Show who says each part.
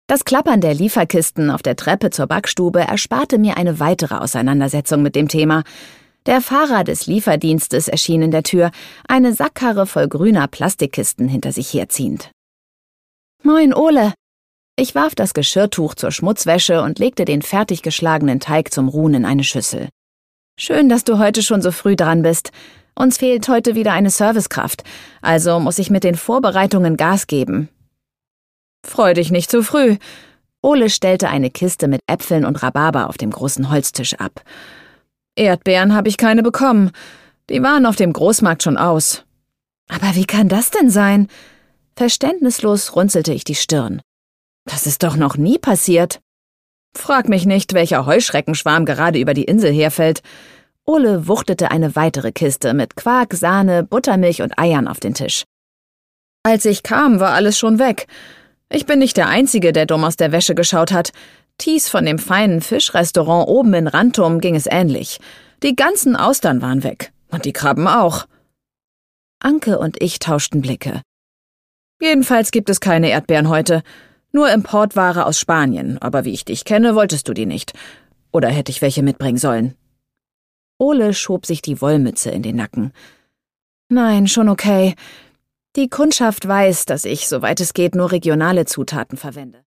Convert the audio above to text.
Speaker 1: Das Klappern der Lieferkisten auf der Treppe zur Backstube ersparte mir eine weitere Auseinandersetzung mit dem Thema. Der Fahrer des Lieferdienstes erschien in der Tür, eine Sackkarre voll grüner Plastikkisten hinter sich herziehend. »Moin, Ole!« Ich warf das Geschirrtuch zur Schmutzwäsche und legte den fertig geschlagenen Teig zum Ruhen in eine Schüssel. »Schön, dass du heute schon so früh dran bist. Uns fehlt heute wieder eine Servicekraft, also muss ich mit den Vorbereitungen Gas geben.« »Freu dich nicht zu früh.« Ole stellte eine Kiste mit Äpfeln und Rhabarber auf dem großen Holztisch ab. »Erdbeeren habe ich keine bekommen. Die waren auf dem Großmarkt schon aus.« »Aber wie kann das denn sein?« Verständnislos runzelte ich die Stirn. »Das ist doch noch nie passiert.« »Frag mich nicht, welcher Heuschreckenschwarm gerade über die Insel herfällt.« Ole wuchtete eine weitere Kiste mit Quark, Sahne, Buttermilch und Eiern auf den Tisch. »Als ich kam, war alles schon weg. Ich bin nicht der Einzige, der dumm aus der Wäsche geschaut hat. Thies von dem feinen Fischrestaurant oben in Rantum ging es ähnlich. Die ganzen Austern waren weg. Und die Krabben auch.« Anke und ich tauschten Blicke. »Jedenfalls gibt es keine Erdbeeren heute. Nur Importware aus Spanien, aber wie ich dich kenne, wolltest du die nicht. Oder hätte ich welche mitbringen sollen?« Ole schob sich die Wollmütze in den Nacken. »Nein, schon okay. Die Kundschaft weiß, dass ich, soweit es geht, nur regionale Zutaten verwende.«